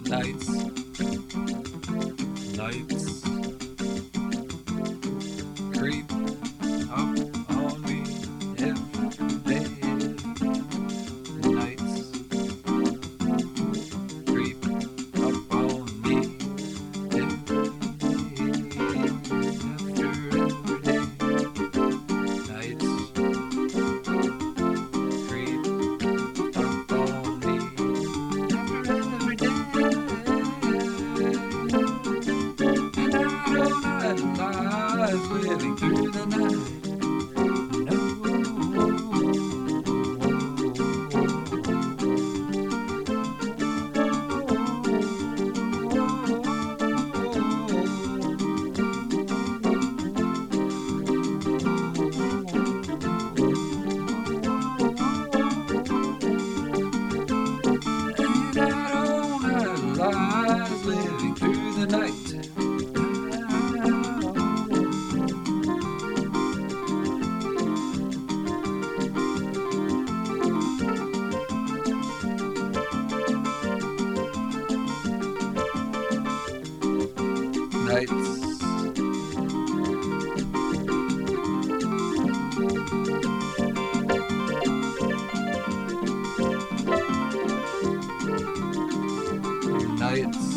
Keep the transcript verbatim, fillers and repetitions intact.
Nights, nights, creep up on me every day. Nights, creep up on me every day. After every day. Nights, creep up on me after every day. And I don't analyze living through the night. No. And I don't analyze living through the night. Nights, nights,